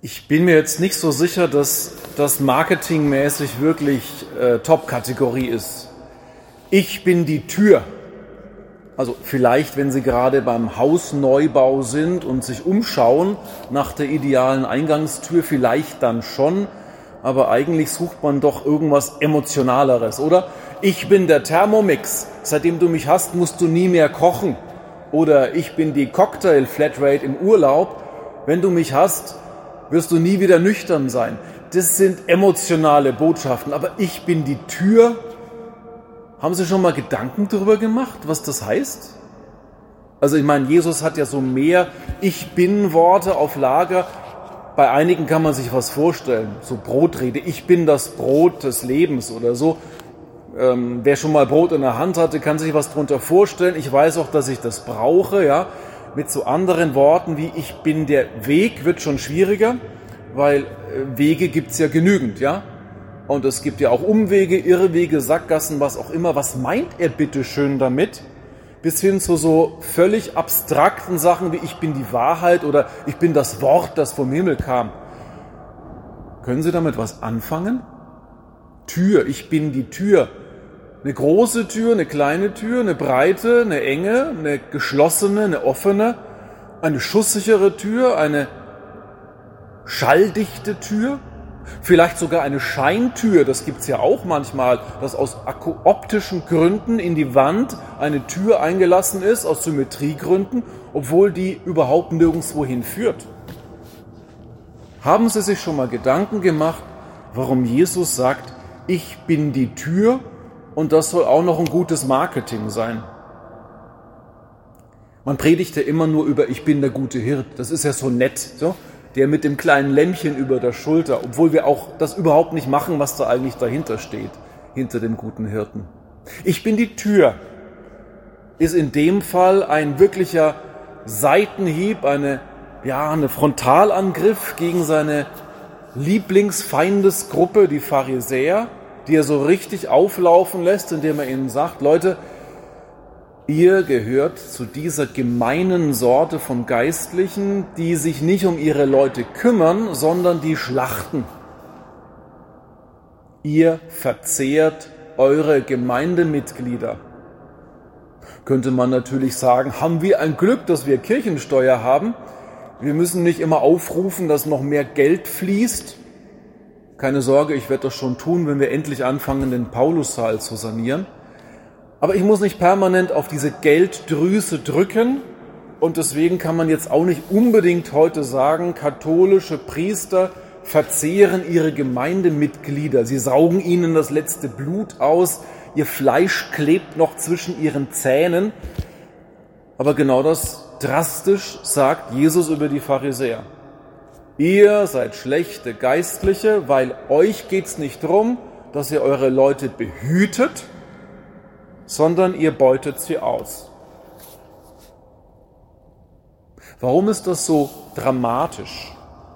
Ich bin mir jetzt nicht so sicher, dass das marketingmäßig wirklich Top-Kategorie ist. Ich bin die Tür. Also vielleicht, wenn Sie gerade beim Hausneubau sind und sich umschauen nach der idealen Eingangstür, vielleicht dann schon. Aber eigentlich sucht man doch irgendwas Emotionaleres, oder? Ich bin der Thermomix. Seitdem du mich hast, musst du nie mehr kochen. Oder ich bin die Cocktail-Flatrate im Urlaub. Wenn du mich hast, wirst du nie wieder nüchtern sein. Das sind emotionale Botschaften. Aber ich bin die Tür. Haben Sie schon mal Gedanken darüber gemacht, was das heißt? Also ich meine, Jesus hat ja so mehr Ich-Bin-Worte auf Lager. Bei einigen kann man sich was vorstellen, so Brotrede. Ich bin das Brot des Lebens oder so. Wer schon mal Brot in der Hand hatte, kann sich was drunter vorstellen. Ich weiß auch, dass ich das brauche, ja. Mit so anderen Worten wie ich bin der Weg wird schon schwieriger, weil Wege gibt's ja genügend, ja. Und es gibt ja auch Umwege, Irrwege, Sackgassen, was auch immer. Was meint er bitte schön damit? Bis hin zu so völlig abstrakten Sachen wie ich bin die Wahrheit oder ich bin das Wort, das vom Himmel kam. Können Sie damit was anfangen? Tür, ich bin die Tür. Eine große Tür, eine kleine Tür, eine breite, eine enge, eine geschlossene, eine offene, eine schusssichere Tür, eine schalldichte Tür, vielleicht sogar eine Scheintür, das gibt's ja auch manchmal, dass aus optischen Gründen in die Wand eine Tür eingelassen ist, aus Symmetriegründen, obwohl die überhaupt nirgendwo hinführt. Haben Sie sich schon mal Gedanken gemacht, warum Jesus sagt, ich bin die Tür? Und das soll auch noch ein gutes Marketing sein. Man predigt ja immer nur über ich bin der gute Hirt. Das ist ja so nett, so? Der mit dem kleinen Lämmchen über der Schulter, obwohl wir auch das überhaupt nicht machen, was da eigentlich dahinter steht, hinter dem guten Hirten. Ich bin die Tür ist in dem Fall ein wirklicher Seitenhieb, eine Frontalangriff gegen seine Lieblingsfeindesgruppe, die Pharisäer, die er so richtig auflaufen lässt, indem er ihnen sagt, Leute, ihr gehört zu dieser gemeinen Sorte von Geistlichen, die sich nicht um ihre Leute kümmern, sondern die schlachten. Ihr verzehrt eure Gemeindemitglieder. Könnte man natürlich sagen, haben wir ein Glück, dass wir Kirchensteuer haben. Wir müssen nicht immer aufrufen, dass noch mehr Geld fließt. Keine Sorge, ich werde das schon tun, wenn wir endlich anfangen, den Paulussaal zu sanieren. Aber ich muss nicht permanent auf diese Gelddrüse drücken und deswegen kann man jetzt auch nicht unbedingt heute sagen, katholische Priester verzehren ihre Gemeindemitglieder. Sie saugen ihnen das letzte Blut aus, ihr Fleisch klebt noch zwischen ihren Zähnen. Aber genau das drastisch sagt Jesus über die Pharisäer. Ihr seid schlechte Geistliche, weil euch geht's nicht darum, dass ihr eure Leute behütet, sondern ihr beutet sie aus. Warum ist das so dramatisch?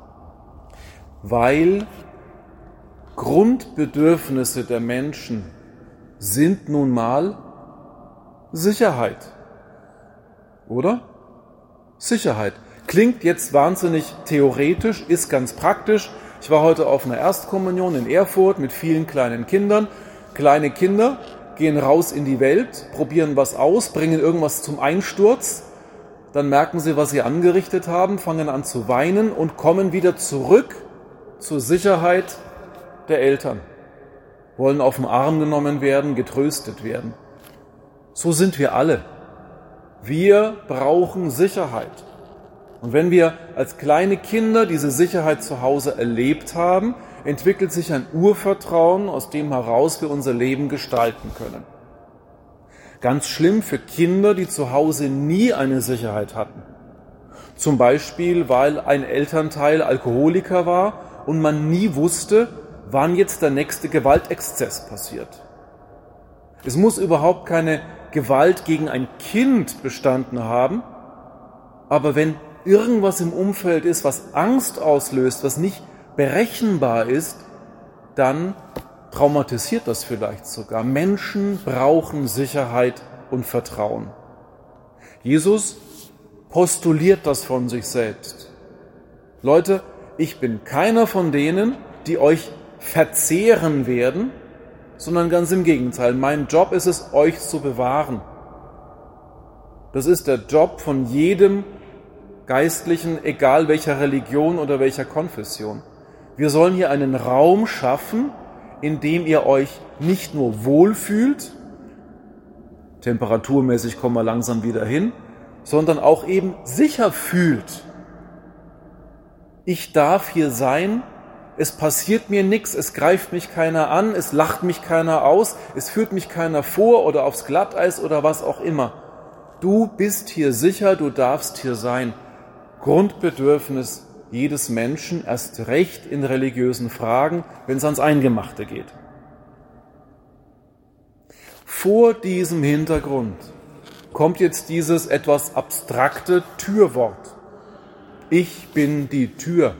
Weil Grundbedürfnisse der Menschen sind nun mal Sicherheit. Oder? Sicherheit. Klingt jetzt wahnsinnig theoretisch, ist ganz praktisch. Ich war heute auf einer Erstkommunion in Erfurt mit vielen kleinen Kindern. Kleine Kinder gehen raus in die Welt, probieren was aus, bringen irgendwas zum Einsturz. Dann merken sie, was sie angerichtet haben, fangen an zu weinen und kommen wieder zurück zur Sicherheit der Eltern. Wollen auf den Arm genommen werden, getröstet werden. So sind wir alle. Wir brauchen Sicherheit. Und wenn wir als kleine Kinder diese Sicherheit zu Hause erlebt haben, entwickelt sich ein Urvertrauen, aus dem heraus wir unser Leben gestalten können. Ganz schlimm für Kinder, die zu Hause nie eine Sicherheit hatten. Zum Beispiel, weil ein Elternteil Alkoholiker war und man nie wusste, wann jetzt der nächste Gewaltexzess passiert. Es muss überhaupt keine Gewalt gegen ein Kind bestanden haben, aber wenn irgendwas im Umfeld ist, was Angst auslöst, was nicht berechenbar ist, dann traumatisiert das vielleicht sogar. Menschen brauchen Sicherheit und Vertrauen. Jesus postuliert das von sich selbst. Leute, ich bin keiner von denen, die euch verzehren werden, sondern ganz im Gegenteil. Mein Job ist es, euch zu bewahren. Das ist der Job von jedem Geistlichen, egal welcher Religion oder welcher Konfession. Wir sollen hier einen Raum schaffen, in dem ihr euch nicht nur wohlfühlt, temperaturmäßig kommen wir langsam wieder hin, sondern auch eben sicher fühlt. Ich darf hier sein, es passiert mir nichts, es greift mich keiner an, es lacht mich keiner aus, es führt mich keiner vor oder aufs Glatteis oder was auch immer. Du bist hier sicher, du darfst hier sein. Grundbedürfnis jedes Menschen, erst recht in religiösen Fragen, wenn es ans Eingemachte geht. Vor diesem Hintergrund kommt jetzt dieses etwas abstrakte Türwort. Ich bin die Tür.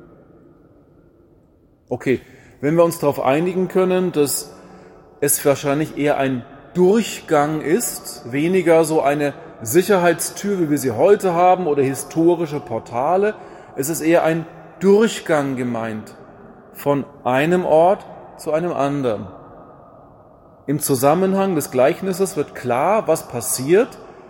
Okay, wenn wir uns darauf einigen können, dass es wahrscheinlich eher ein Durchgang ist, weniger so eine Sicherheitstür, wie wir sie heute haben, oder historische Portale, es ist eher ein Durchgang gemeint, von einem Ort zu einem anderen. Im Zusammenhang des Gleichnisses wird klar, was passiert.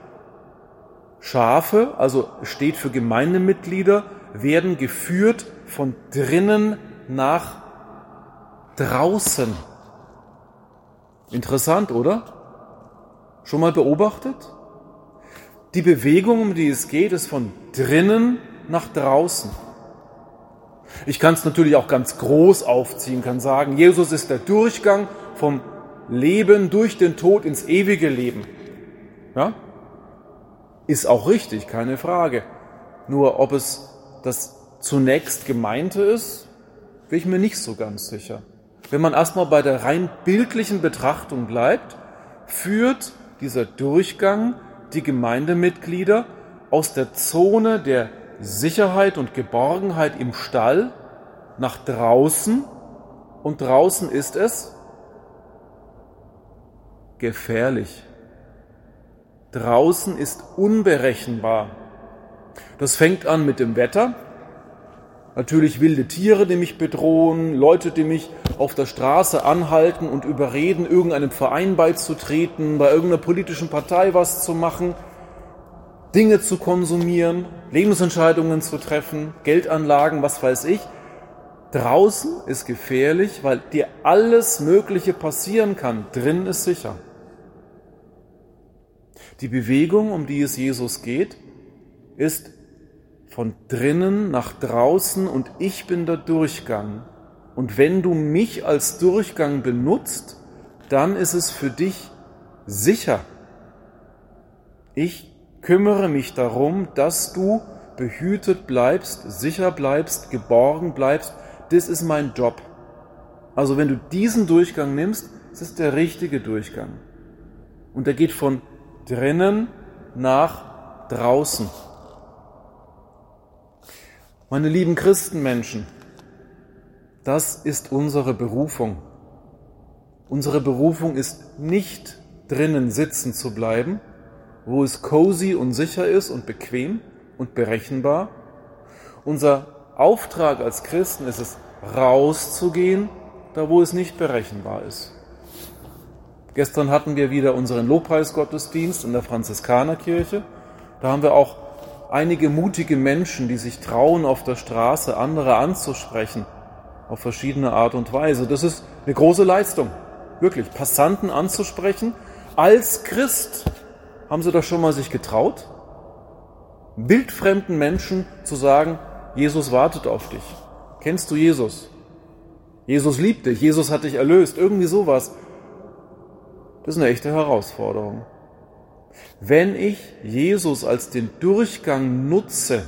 Schafe, also steht für Gemeindemitglieder, werden geführt von drinnen nach draußen. Interessant, oder? Schon mal beobachtet? Die Bewegung, um die es geht, ist von drinnen nach draußen. Ich kann es natürlich auch ganz groß aufziehen, kann sagen, Jesus ist der Durchgang vom Leben durch den Tod ins ewige Leben. Ja? Ist auch richtig, keine Frage. Nur ob es das zunächst Gemeinte ist, bin ich mir nicht so ganz sicher. Wenn man erstmal bei der rein bildlichen Betrachtung bleibt, führt dieser Durchgang die Gemeindemitglieder aus der Zone der Sicherheit und Geborgenheit im Stall nach draußen, und draußen ist es gefährlich. Draußen ist unberechenbar. Das fängt an mit dem Wetter. Natürlich wilde Tiere, die mich bedrohen, Leute, die mich auf der Straße anhalten und überreden, irgendeinem Verein beizutreten, bei irgendeiner politischen Partei was zu machen, Dinge zu konsumieren, Lebensentscheidungen zu treffen, Geldanlagen, was weiß ich. Draußen ist gefährlich, weil dir alles Mögliche passieren kann. Drin ist sicher. Die Bewegung, um die es Jesus geht, ist von drinnen nach draußen, und ich bin der Durchgang. Und wenn du mich als Durchgang benutzt, dann ist es für dich sicher. Ich kümmere mich darum, dass du behütet bleibst, sicher bleibst, geborgen bleibst. Das ist mein Job. Also wenn du diesen Durchgang nimmst, das ist der richtige Durchgang. Und der geht von drinnen nach draußen. Meine lieben Christenmenschen, das ist unsere Berufung. Unsere Berufung ist nicht drinnen sitzen zu bleiben, wo es cozy und sicher ist und bequem und berechenbar. Unser Auftrag als Christen ist es, rauszugehen, da wo es nicht berechenbar ist. Gestern hatten wir wieder unseren Lobpreisgottesdienst in der Franziskanerkirche. Da haben wir auch einige mutige Menschen, die sich trauen, auf der Straße andere anzusprechen, auf verschiedene Art und Weise. Das ist eine große Leistung, wirklich, Passanten anzusprechen. Als Christ haben sie das schon mal sich getraut, wildfremden Menschen zu sagen, Jesus wartet auf dich. Kennst du Jesus? Jesus liebt dich, Jesus hat dich erlöst, irgendwie sowas. Das ist eine echte Herausforderung. Wenn ich Jesus als den Durchgang nutze,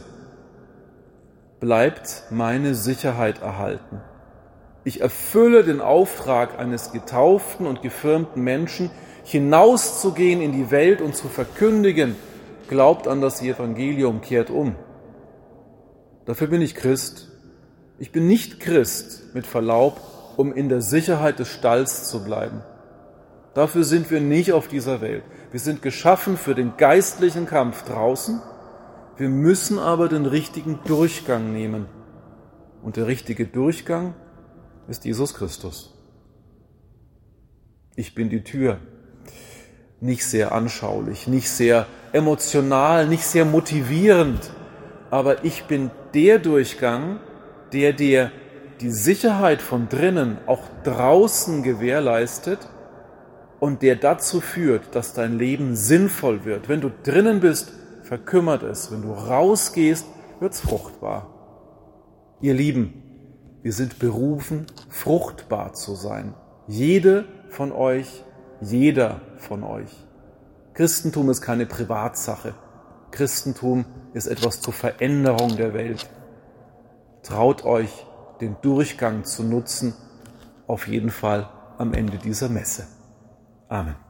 bleibt meine Sicherheit erhalten. Ich erfülle den Auftrag eines getauften und gefirmten Menschen, hinauszugehen in die Welt und zu verkündigen, glaubt an das Evangelium, kehrt um. Dafür bin ich Christ. Ich bin nicht Christ, mit Verlaub, um in der Sicherheit des Stalls zu bleiben. Dafür sind wir nicht auf dieser Welt. Wir sind geschaffen für den geistlichen Kampf draußen. Wir müssen aber den richtigen Durchgang nehmen. Und der richtige Durchgang ist Jesus Christus. Ich bin die Tür. Nicht sehr anschaulich, nicht sehr emotional, nicht sehr motivierend, aber ich bin der Durchgang, der dir die Sicherheit von drinnen auch draußen gewährleistet und der dazu führt, dass dein Leben sinnvoll wird. Wenn du drinnen bist, verkümmert es. Wenn du rausgehst, wird's fruchtbar. Ihr Lieben, wir sind berufen, fruchtbar zu sein. Jede von euch, jeder von euch. Christentum ist keine Privatsache. Christentum ist etwas zur Veränderung der Welt. Traut euch, den Durchgang zu nutzen, auf jeden Fall am Ende dieser Messe. Amen.